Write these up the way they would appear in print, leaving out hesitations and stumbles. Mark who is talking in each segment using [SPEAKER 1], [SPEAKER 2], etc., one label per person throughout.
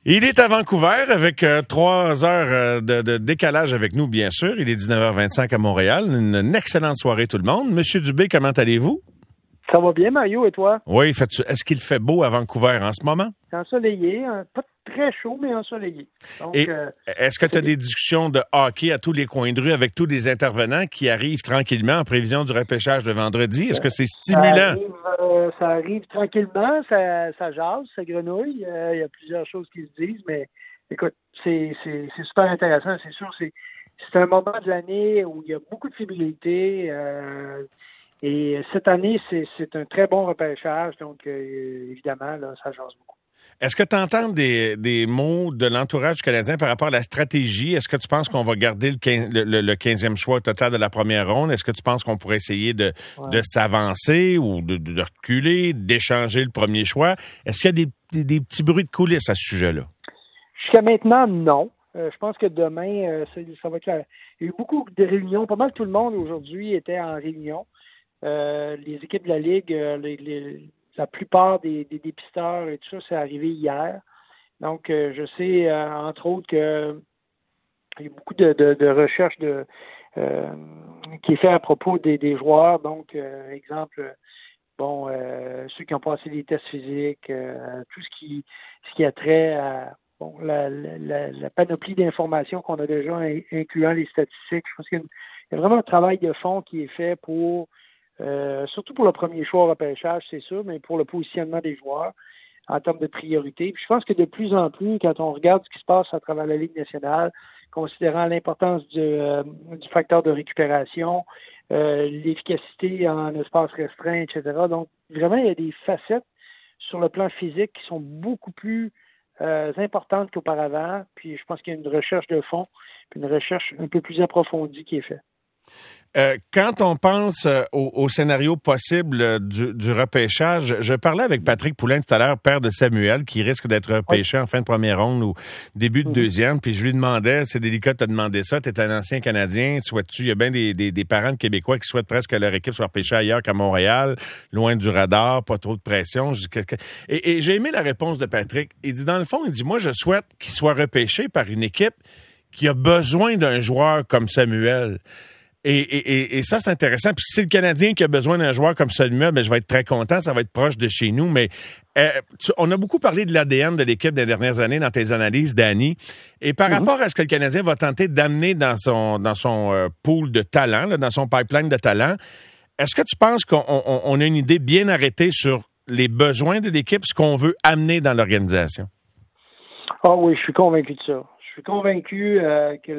[SPEAKER 1] Il est à Vancouver avec 3 heures de décalage avec nous, bien sûr. Il est 19h25 à Montréal. Une excellente soirée, tout le monde. Monsieur Dubé, comment allez-vous?
[SPEAKER 2] Ça va bien, Mario, et toi?
[SPEAKER 1] Oui, est-ce qu'il fait beau à Vancouver en ce moment?
[SPEAKER 2] C'est ensoleillé, pas très chaud, mais ensoleillé. Donc,
[SPEAKER 1] et est-ce que tu as des discussions de hockey à tous les coins de rue avec tous les intervenants qui arrivent tranquillement en prévision du repêchage de vendredi? Est-ce que c'est stimulant?
[SPEAKER 2] Ça arrive tranquillement, ça jase, ça grenouille. Il y a plusieurs choses qui se disent, mais écoute, c'est super intéressant. C'est sûr, c'est un moment de l'année où il y a beaucoup de fébrilité. Et cette année, c'est un très bon repêchage. Donc, évidemment, là, ça jase beaucoup.
[SPEAKER 1] Est-ce que tu entends des mots de l'entourage canadien par rapport à la stratégie? Est-ce que tu penses qu'on va garder le 15e choix au total de la première ronde? Est-ce que tu penses qu'on pourrait essayer de s'avancer ou de reculer, d'échanger le premier choix? Est-ce qu'il y a des petits bruits de coulisses à ce sujet-là?
[SPEAKER 2] Jusqu'à maintenant, non. Je pense que demain, ça va être clair. Il y a eu beaucoup de réunions. Pas mal tout le monde aujourd'hui était en réunion. Les équipes de la Ligue, la plupart des dépisteurs et tout ça, c'est arrivé hier. Donc, je sais, entre autres, qu'il y a beaucoup de recherches qui est fait à propos des joueurs. Donc, exemple, ceux qui ont passé des tests physiques, tout ce qui a trait à la panoplie d'informations qu'on a déjà, incluant les statistiques. Je pense qu'il y a vraiment un travail de fond qui est fait pour surtout pour le premier choix au repêchage, c'est sûr, mais pour le positionnement des joueurs en termes de priorité. Puis je pense que de plus en plus, quand on regarde ce qui se passe à travers la Ligue nationale, considérant l'importance du facteur de récupération, l'efficacité en espace restreint, etc. Donc, vraiment, il y a des facettes sur le plan physique qui sont beaucoup plus importantes qu'auparavant. Puis je pense qu'il y a une recherche de fond, puis une recherche un peu plus approfondie qui est faite.
[SPEAKER 1] Quand on pense au scénario possible du repêchage, je parlais avec Patrick Poulin tout à l'heure, père de Samuel, qui risque d'être repêché en fin de première ronde ou début de deuxième, puis je lui demandais, c'est délicat de te demander ça, tu es un ancien Canadien, souhaites-tu, il y a bien des parents de Québécois qui souhaitent presque que leur équipe soit repêchée ailleurs qu'à Montréal, loin du radar, pas trop de pression. Et j'ai aimé la réponse de Patrick. Il dit, dans le fond, moi, je souhaite qu'il soit repêché par une équipe qui a besoin d'un joueur comme Samuel. Et ça, c'est intéressant. Puis si c'est le Canadien qui a besoin d'un joueur comme Samuel, ben je vais être très content. Ça va être proche de chez nous. Mais on a beaucoup parlé de l'ADN de l'équipe des dernières années dans tes analyses, Danny. Et par rapport à ce que le Canadien va tenter d'amener dans son pool de talent, là, dans son pipeline de talent, est-ce que tu penses qu'on a une idée bien arrêtée sur les besoins de l'équipe, ce qu'on veut amener dans l'organisation?
[SPEAKER 2] Ah oui, je suis convaincu de ça. Je suis convaincu que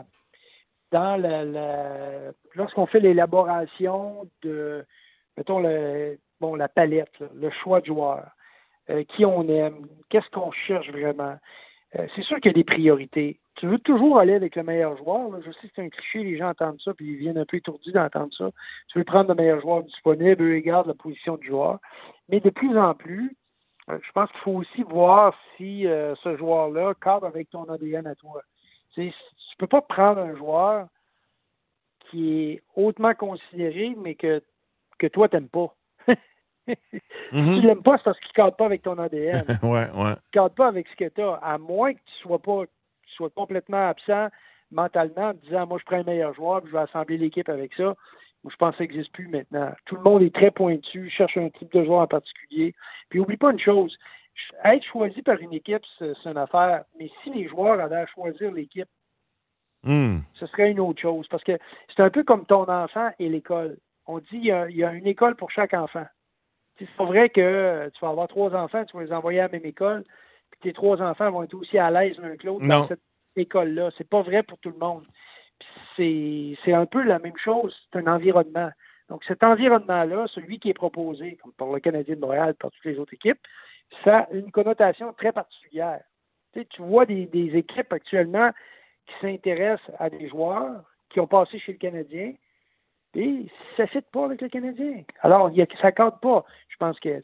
[SPEAKER 2] lorsqu'on fait l'élaboration de, mettons, la palette, là, le choix de joueurs, qui on aime, qu'est-ce qu'on cherche vraiment, c'est sûr qu'il y a des priorités. Tu veux toujours aller avec le meilleur joueur. Là. Je sais que c'est un cliché, les gens entendent ça, puis ils viennent un peu étourdis d'entendre ça. Tu veux prendre le meilleur joueur disponible, eux regardent la position du joueur. Mais de plus en plus, je pense qu'il faut aussi voir si ce joueur-là cadre avec ton ADN à toi. Tu peux pas prendre un joueur qui est hautement considéré, mais que toi, t'aimes pas. Si tu l'aimes pas, c'est parce qu'il ne cadre pas avec ton ADN.
[SPEAKER 1] Ouais.
[SPEAKER 2] Il ne cadre pas avec ce que tu as, à moins que tu sois complètement absent mentalement en disant, moi, je prends le meilleur joueur, puis je vais assembler l'équipe avec ça. Moi, je pense que ça n'existe plus maintenant. Tout le monde est très pointu, cherche un type de joueur en particulier. Puis, oublie pas une chose, être choisi par une équipe, c'est une affaire, mais si les joueurs avaient à choisir l'équipe, ce serait une autre chose. Parce que c'est un peu comme ton enfant et l'école. On dit il y a une école pour chaque enfant. C'est pas vrai que tu vas avoir 3 enfants, tu vas les envoyer à la même école, puis tes 3 enfants vont être aussi à l'aise l'un que l'autre dans cette école-là. C'est pas vrai pour tout le monde. Puis c'est un peu la même chose. C'est un environnement. Donc, cet environnement-là, celui qui est proposé, comme par le Canadien de Montréal, par toutes les autres équipes, ça a une connotation très particulière. Tu vois des équipes actuellement qui s'intéressent à des joueurs qui ont passé chez le Canadien et ça ne fit pas avec le Canadien. Alors, ça ne cadre pas. Je pense que,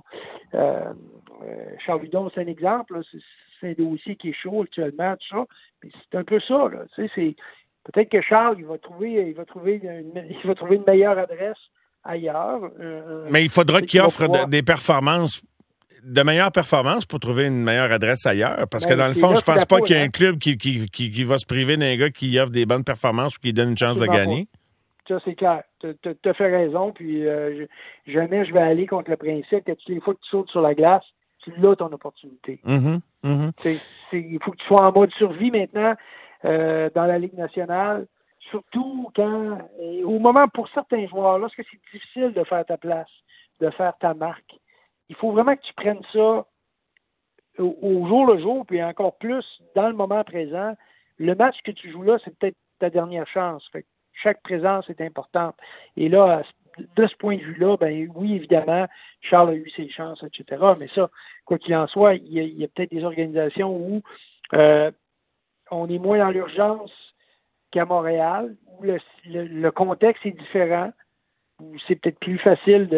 [SPEAKER 2] Charles Hudon, c'est un exemple. Là, c'est un dossier qui est chaud actuellement, tout ça. Mais c'est un peu ça. Là, peut-être que Charles, il va trouver une meilleure adresse ailleurs.
[SPEAKER 1] Mais il faudra qu'il offre des performances de meilleures performances pour trouver une meilleure adresse ailleurs. Parce que dans le fond,
[SPEAKER 2] là,
[SPEAKER 1] je pense pas qu'il y a un
[SPEAKER 2] hein?
[SPEAKER 1] club qui va se priver d'un gars qui offre des bonnes performances ou qui donne une chance de gagner.
[SPEAKER 2] Ça, c'est clair. Tu as fait raison, puis jamais je vais aller contre le principe que toutes les fois que tu sautes sur la glace, tu l'as ton opportunité. Il faut que tu sois en mode survie maintenant dans la Ligue nationale, surtout quand, au moment pour certains joueurs, lorsque c'est difficile de faire ta place, de faire ta marque, il faut vraiment que tu prennes ça au jour le jour, puis encore plus dans le moment présent. Le match que tu joues là, c'est peut-être ta dernière chance. Fait que chaque présence est importante. Et là, de ce point de vue-là, ben oui, évidemment, Charles a eu ses chances, etc. Mais ça, quoi qu'il en soit, il y a peut-être des organisations où on est moins dans l'urgence qu'à Montréal, où le contexte est différent, où c'est peut-être plus facile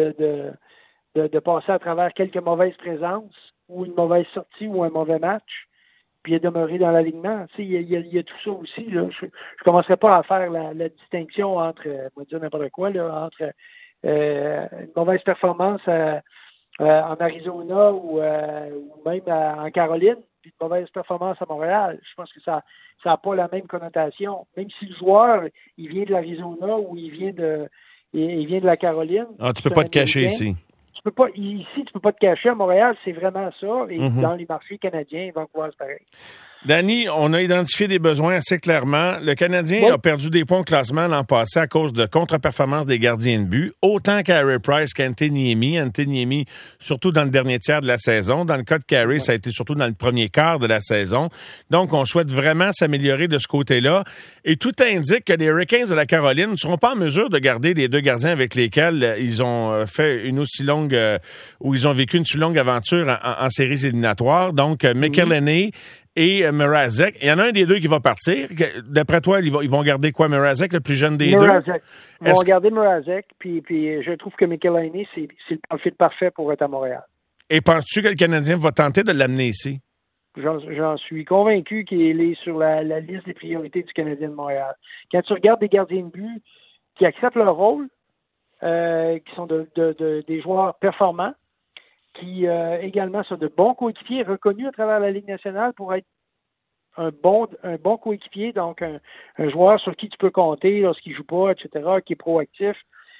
[SPEAKER 2] de passer à travers quelques mauvaises présences ou une mauvaise sortie ou un mauvais match, puis demeurer dans l'alignement. Tu sais, il y a tout ça aussi. Là. Je commencerai pas à faire la distinction entre, on va dire n'importe quoi, là, entre une mauvaise performance en Arizona ou même en Caroline, puis une mauvaise performance à Montréal. Je pense que ça n'a pas la même connotation. Même si le joueur, il vient de l'Arizona ou il vient de la Caroline.
[SPEAKER 1] Ah, tu peux pas te cacher ici.
[SPEAKER 2] Tu peux pas te cacher. À Montréal, c'est vraiment ça. Et dans les marchés canadiens, Vancouver, c'est pareil.
[SPEAKER 1] Danny, on a identifié des besoins assez clairement. Le Canadien a perdu des points au classement l'an passé à cause de contre-performance des gardiens de but, autant qu'Harry Price qu'Anthony Niemi. Anthony Niemi, surtout dans le dernier tiers de la saison. Dans le cas de Carey, ça a été surtout dans le premier quart de la saison. Donc, on souhaite vraiment s'améliorer de ce côté-là. Et tout indique que les Hurricanes de la Caroline ne seront pas en mesure de garder les deux gardiens avec lesquels ils ont fait une aussi longue, ou ils ont vécu une si longue aventure en séries éliminatoires. Donc, McElhinney et Mrazek. Il y en a un des deux qui va partir. D'après toi, ils vont garder quoi, Mrazek, le plus jeune des deux?
[SPEAKER 2] Ils vont garder Mrazek, puis je trouve que McElhinney, c'est le profil parfait pour être à Montréal.
[SPEAKER 1] Et penses-tu que le Canadien va tenter de l'amener ici?
[SPEAKER 2] J'en suis convaincu qu'il est sur la liste des priorités du Canadien de Montréal. Quand tu regardes des gardiens de but qui acceptent leur rôle, qui sont des joueurs performants, qui également sont de bons coéquipiers reconnus à travers la Ligue nationale pour être un bon coéquipier, donc un joueur sur qui tu peux compter lorsqu'il joue pas, etc., qui est proactif.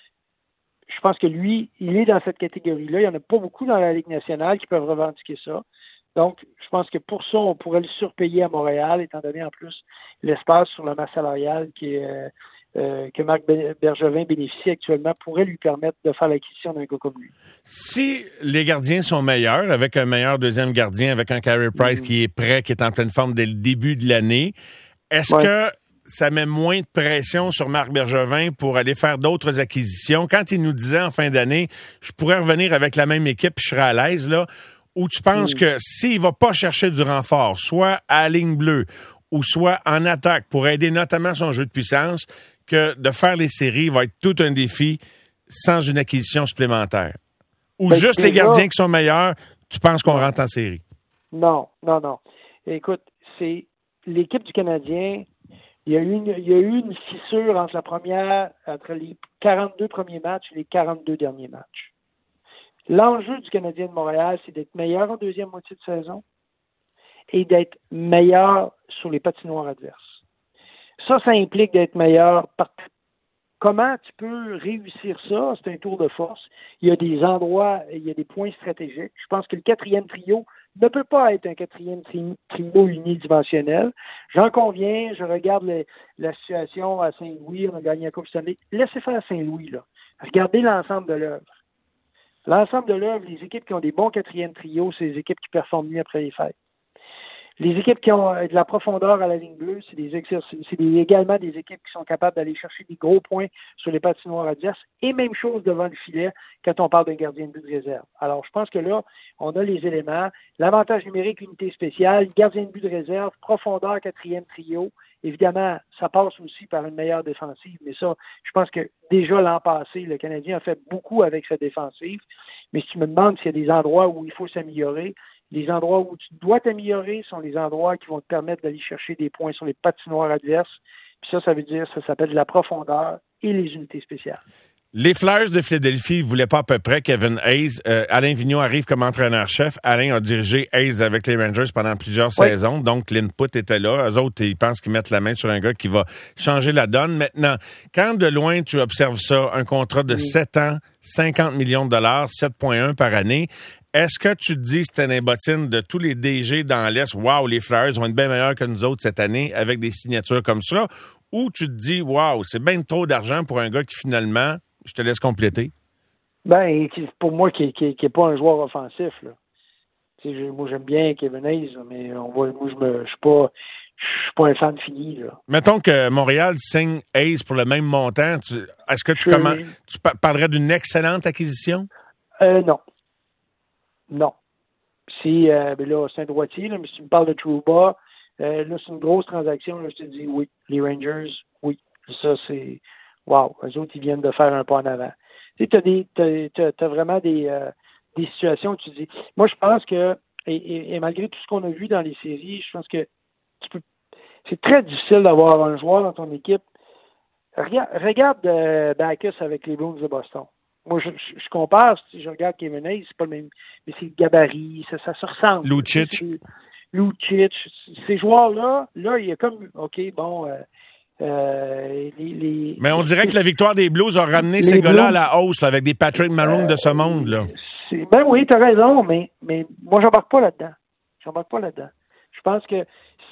[SPEAKER 2] Je pense que lui, il est dans cette catégorie-là. Il n'y en a pas beaucoup dans la Ligue nationale qui peuvent revendiquer ça. Donc, je pense que pour ça, on pourrait le surpayer à Montréal, étant donné en plus l'espace sur la masse salariale que Marc Bergevin bénéficie actuellement pourrait lui permettre de faire l'acquisition d'un gars comme lui.
[SPEAKER 1] Si les gardiens sont meilleurs, avec un meilleur deuxième gardien, avec un Carey Price qui est prêt, qui est en pleine forme dès le début de l'année, est-ce que ça met moins de pression sur Marc Bergevin pour aller faire d'autres acquisitions? Quand il nous disait en fin d'année, je pourrais revenir avec la même équipe, je serais à l'aise, là, ou tu penses que s'il va pas chercher du renfort, soit à la ligne bleue ou soit en attaque pour aider notamment son jeu de puissance, que de faire les séries va être tout un défi sans une acquisition supplémentaire? Ou juste les gardiens qui sont meilleurs, tu penses qu'on rentre en série?
[SPEAKER 2] Non. Écoute, c'est l'équipe du Canadien, il y a eu une fissure entre les 42 premiers matchs et les 42 derniers matchs. L'enjeu du Canadien de Montréal, c'est d'être meilleur en deuxième moitié de saison et d'être meilleur sur les patinoires adverses. Ça implique d'être meilleur partout. Comment tu peux réussir ça? C'est un tour de force. Il y a des endroits, il y a des points stratégiques. Je pense que le quatrième trio ne peut pas être un quatrième trio unidimensionnel. J'en conviens, je regarde la situation à Saint-Louis, on a gagné la Coupe Stanley. Laissez faire Saint-Louis, là. Regardez l'ensemble de l'œuvre. L'ensemble de l'œuvre, les équipes qui ont des bons quatrièmes trios, c'est les équipes qui performent mieux après les fêtes. Les équipes qui ont de la profondeur à la ligne bleue, c'est également des équipes qui sont capables d'aller chercher des gros points sur les patinoires adverses. Et même chose devant le filet quand on parle d'un gardien de but de réserve. Alors, je pense que là, on a les éléments. L'avantage numérique, unité spéciale, gardien de but de réserve, profondeur, quatrième trio. Évidemment, ça passe aussi par une meilleure défensive. Mais ça, je pense que déjà l'an passé, le Canadien a fait beaucoup avec sa défensive. Mais si tu me demandes s'il y a des endroits où il faut s'améliorer, les endroits où tu dois t'améliorer sont les endroits qui vont te permettre d'aller chercher des points sur les patinoires adverses. Puis ça veut dire, ça s'appelle de la profondeur et les unités spéciales.
[SPEAKER 1] Les Flyers de Philadelphie ne voulaient pas à peu près Kevin Hayes. Alain Vigneault arrive comme entraîneur-chef. Alain a dirigé Hayes avec les Rangers pendant plusieurs saisons. Donc, l'input était là. Eux autres, ils pensent qu'ils mettent la main sur un gars qui va changer la donne. Maintenant, quand de loin tu observes ça, un contrat de 7 ans, 50 millions de dollars, 7,1 par année, est-ce que tu te dis c'était une bottine de tous les DG dans l'Est? Wow, les Flyers vont être bien meilleurs que nous autres cette année avec des signatures comme ça. Ou tu te dis, wow, c'est bien trop d'argent pour un gars qui finalement... Je te laisse compléter.
[SPEAKER 2] Ben, pour moi, qui est pas un joueur offensif, là. Moi, j'aime bien Kevin Hayes, mais moi, je suis pas un fan fini, là.
[SPEAKER 1] Mettons que Montréal signe Hayes pour le même montant. Est-ce que tu parlerais d'une excellente acquisition?
[SPEAKER 2] Non. Non. Là, c'est un droitier, là, mais si tu me parles de Trouba, là, c'est une grosse transaction, là, je te dis oui. Les Rangers, oui. Ça, c'est... Wow, eux autres, ils viennent de faire un pas en avant. Tu sais, t'as vraiment des situations où tu dis... Moi, je pense que, et malgré tout ce qu'on a vu dans les séries, je pense que c'est très difficile d'avoir un joueur dans ton équipe. Regarde Backus avec les Bruins de Boston. Moi, je compare, si je regarde Kevin Hayes, c'est pas le même... Mais c'est le gabarit, ça se ressemble.
[SPEAKER 1] Lucic,
[SPEAKER 2] ces joueurs-là, il y a comme... OK, bon...
[SPEAKER 1] Mais on dirait que la victoire des Blues a ramené ces gars-là à la hausse, là, avec des Patrick Maroon de ce monde, là.
[SPEAKER 2] Ben oui, t'as raison, mais moi, j'embarque pas là-dedans. Je pense que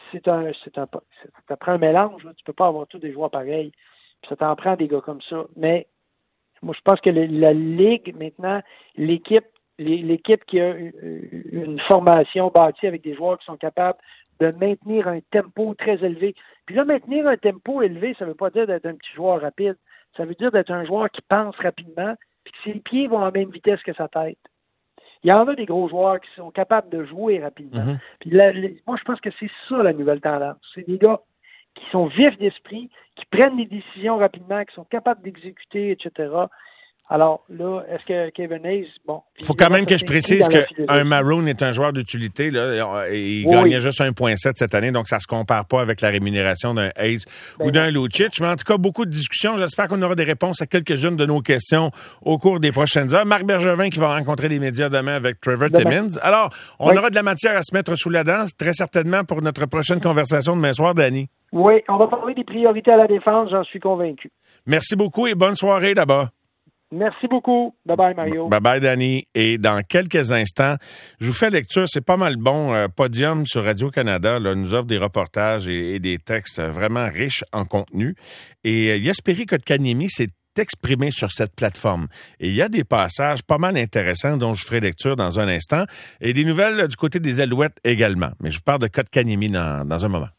[SPEAKER 2] ça prend un mélange, là. Tu peux pas avoir tous des joueurs pareils. Puis ça t'en prend des gars comme ça. Mais moi, je pense que la Ligue, maintenant, l'équipe qui a une formation bâtie avec des joueurs qui sont capables de maintenir un tempo très élevé. Puis là, maintenir un tempo élevé, ça ne veut pas dire d'être un petit joueur rapide. Ça veut dire d'être un joueur qui pense rapidement, puis que ses pieds vont à la même vitesse que sa tête. Il y en a des gros joueurs qui sont capables de jouer rapidement. Mm-hmm. Puis là, moi, je pense que c'est ça la nouvelle tendance. C'est des gars qui sont vifs d'esprit, qui prennent des décisions rapidement, qui sont capables d'exécuter, etc. Alors là, est-ce que Kevin Hayes, bon...
[SPEAKER 1] Il faut quand même que je précise qu'un Maroon est un joueur d'utilité, là. Il gagnait juste 1,7 cette année, donc ça se compare pas avec la rémunération d'un Hayes ou d'un Lucic. Mais en tout cas, beaucoup de discussions. J'espère qu'on aura des réponses à quelques-unes de nos questions au cours des prochaines heures. Marc Bergevin qui va rencontrer les médias demain avec Trevor Timmins. Alors, on aura de la matière à se mettre sous la dent, très certainement, pour notre prochaine conversation demain soir, Danny.
[SPEAKER 2] Oui, on va parler des priorités à la défense, j'en suis convaincu.
[SPEAKER 1] Merci beaucoup et bonne soirée là-bas.
[SPEAKER 2] Merci beaucoup. Bye-bye, Mario.
[SPEAKER 1] Bye-bye, Danny. Et dans quelques instants, je vous fais lecture. C'est pas mal bon. Podium sur Radio-Canada là, nous offre des reportages et des textes vraiment riches en contenu. Et Jesperi Kotkaniemi s'est exprimé sur cette plateforme. Et il y a des passages pas mal intéressants dont je ferai lecture dans un instant. Et des nouvelles du côté des Alouettes également. Mais je vous parle de Kotkaniemi dans un moment.